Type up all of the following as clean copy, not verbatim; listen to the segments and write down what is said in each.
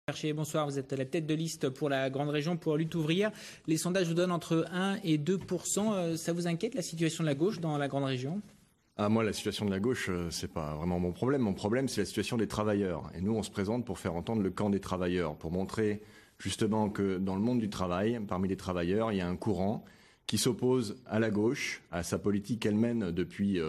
Percher, bonsoir, vous êtes à la tête de liste pour la grande région pour Lutte ouvrière. Les sondages vous donnent entre 1 et 2%. Ça vous inquiète la situation de la gauche dans la grande région ? Moi, la situation de la gauche, c'est pas vraiment mon problème. Mon problème, c'est la situation des travailleurs. Et nous, on se présente pour faire entendre le camp des travailleurs, pour montrer justement que dans le monde du travail, parmi les travailleurs, il y a un courant qui s'oppose à la gauche, à sa politique qu'elle mène depuis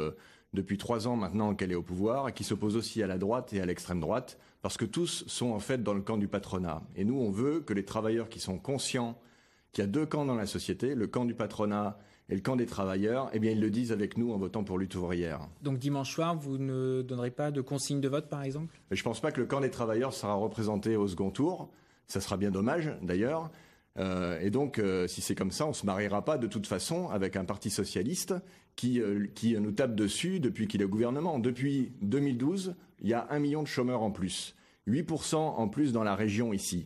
3 ans maintenant qu'elle est au pouvoir, et qui s'oppose aussi à la droite et à l'extrême droite, parce que tous sont en fait dans le camp du patronat. Et nous, on veut que les travailleurs qui sont conscients qu'il y a 2 camps dans la société, le camp du patronat et le camp des travailleurs, eh bien, ils le disent avec nous en votant pour Lutte ouvrière. Donc dimanche soir, vous ne donnerez pas de consigne de vote, par exemple ? Mais je ne pense pas que le camp des travailleurs sera représenté au second tour. Ça sera bien dommage, d'ailleurs. Et donc, si c'est comme ça, on ne se mariera pas de toute façon avec un parti socialiste qui nous tape dessus depuis qu'il est au gouvernement. Depuis 2012, il y a 1 million de chômeurs en plus, 8% en plus dans la région ici.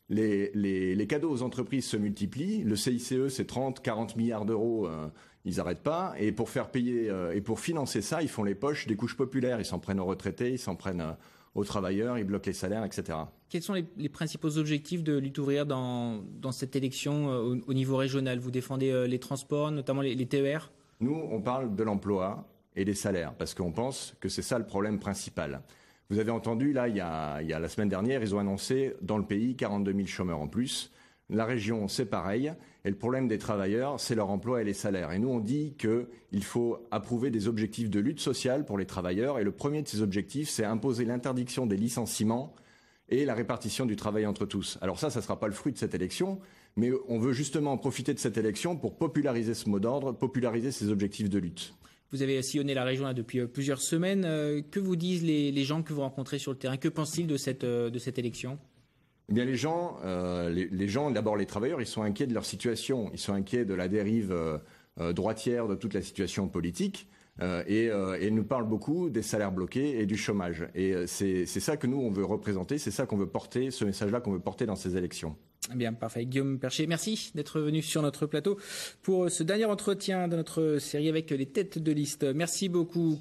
Les cadeaux aux entreprises se multiplient. Le CICE, c'est 30-40 milliards d'euros. Ils n'arrêtent pas. Et pour faire payer et pour financer ça, ils font les poches des couches populaires. Ils s'en prennent aux retraités, ils s'en prennent aux travailleurs, ils bloquent les salaires, etc. Quels sont les principaux objectifs de Lutte ouvrière dans cette élection au niveau régional ? Vous défendez les transports, notamment les TER ? Nous, on parle de l'emploi et des salaires, parce qu'on pense que c'est ça le problème principal. Vous avez entendu, là, il y a la semaine dernière, ils ont annoncé dans le pays 42 000 chômeurs en plus. La région, c'est pareil. Et le problème des travailleurs, c'est leur emploi et les salaires. Et nous, on dit qu'il faut approuver des objectifs de lutte sociale pour les travailleurs. Et le premier de ces objectifs, c'est imposer l'interdiction des licenciements et la répartition du travail entre tous. Alors ça ne sera pas le fruit de cette élection, mais on veut justement profiter de cette élection pour populariser ce mot d'ordre, populariser ces objectifs de lutte. Vous avez sillonné la région là, depuis plusieurs semaines. Que vous disent les gens que vous rencontrez sur le terrain ? Que pensent-ils de cette élection ? Eh bien, les gens, d'abord les travailleurs, ils sont inquiets de leur situation. Ils sont inquiets de la dérive droitière de toute la situation politique. Et ils nous parlent beaucoup des salaires bloqués et du chômage. Et c'est ça que nous, on veut représenter. C'est ça qu'on veut porter, ce message-là qu'on veut porter dans ces élections. Bien, parfait. Guillaume Percher, merci d'être venu sur notre plateau pour ce dernier entretien de notre série avec les têtes de liste. Merci beaucoup.